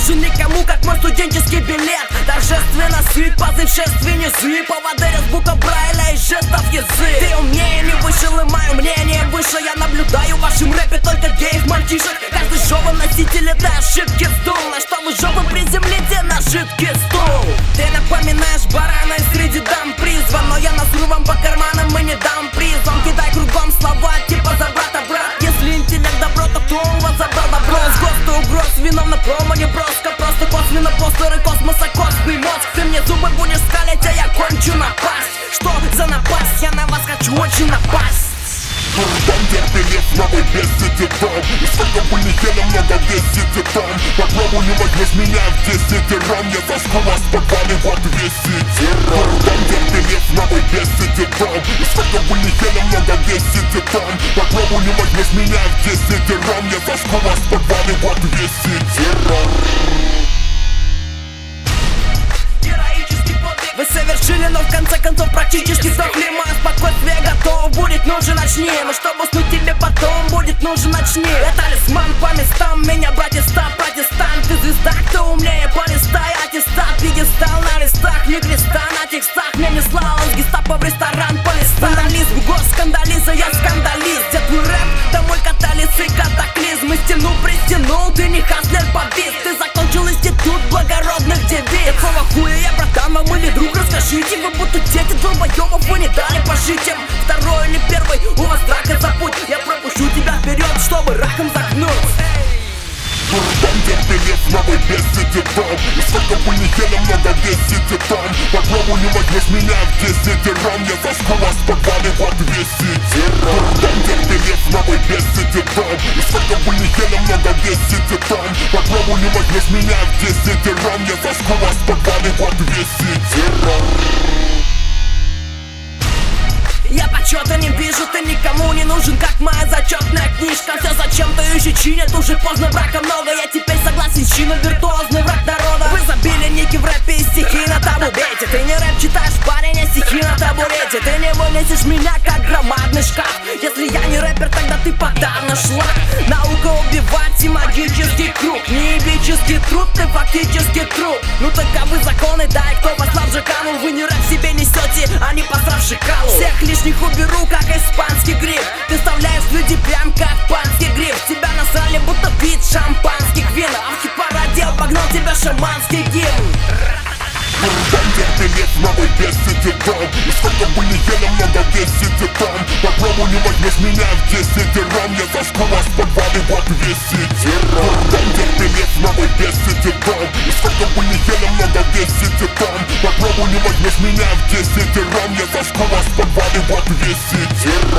нужен никому, как мой студенческий билет. Торжественно свит, позыв шествий низы, поводырь с бука Брайля и жестов язык. Ты умнее не вышел, и мое мнение выше. Я наблюдаю в вашем рэпе только геев, мальчишек. Каждый жопа носитель это ошибки стул. На что вы жопы приземлите на жидкий стул? Ты напоминаешь барана и среди дам призван, но я насрывам по карманам и не дам призом. Кидай кругом слова типа за брата брат. Если интеллект добро, то кто у вас забрал добро? С ГОСТа угроз, вином на промо не броско. Просто косвенно постеры космоса, костный мозг. Ты мне зубы будешь скалить, а я кончу напасть. Что за напасть? Я на вас хочу очень напасть. Там терпелев новый 10 дом. И сколько бы ни ели, много 10 тонн. Попробуй не возьмешь меня в 10 ром. Я зажгу вас в подвале, вот весите ром. Там терпелев новый 10 дом. И сколько бы ни ели, много 10 тонн. Попробуй не возьмешь меня в 10 ром. Я зажгу вас в подвале, вот весите ром. Вы совершили, но в конце концов практически сдохли. Мое спокойствие готово, будет нужен очни. Но чтобы уснуть тебе потом, будет нужен очни. Я талисман по местам, меня братья став протестант. Ты звезда, кто умнее, полистай аттестат. Пьедестал на листах, не креста на текстах. Мне не слава с гестапо в ресторан полиста. Скандализм, госкандализа, я скандалист. Где твой рэп, там мой катализ и катаклизм. И стену пристянул, ты не хаслер побит. Ты закончил институт благородных девиц. Какого хуя я братан вам или друг? Расскажите, вы будто дети долбоёбов, вы не дали пожить им. Второй или первый, у вас драка за путь. Я пропущу тебя вперед, чтобы раком загнуть. Там терпелев новый 10 дом. И сколько бы ни ели, много 10 тонн. Попробуй не возьмешь меня в 10 ром. Я зажгу вас в подвале, вот весите ром. Там терпелев новый 10 дом. И сколько бы ни ели, много 10 тонн. Попробуй не возьмешь меня в 10 ром. Я зажгу вас в подвале, вот весите ром. Я почета не вижу, ты никому не нужен, как моя зачетная книжка. Все зачем-то еще чинят, уже поздно, брака много. Я теперь согласен с чином, виртуозный враг народа. Вы забили ники в рэпе и стихи на табурете. Ты не рэп читаешь, парень, а стихи на табурете. Ты не вынесешь меня, как громадный шкаф. Если я не рэпер, тогда ты подавно шлак. Наука убивать и магический круг. Неебический труд, ты фактически труп. Ну таковы законы, да, и кто послабже канул. Вы не рэп себе несете, а не посравший калу. Всех лишних уберу, как испанский гриб. Ты вставляешь в люди прям как панский гриб. Тебя насрали, будто вид шампанских вин. А в хит-параде обогнал тебя шаманский гимн. Там терпелев новый 10 дом. И сколько бы ни ели, много 10 тонн. Попробуй не возьмешь меня в 10 ром. Я зажгу вас в подвале, вот весите ром. Там терпелев новый 10 дом. И сколько бы ни ели, много 10 тонн. Попробуй не возьмешь меня в 10 ром. Я зажгу вас в подвале, вот весите ром.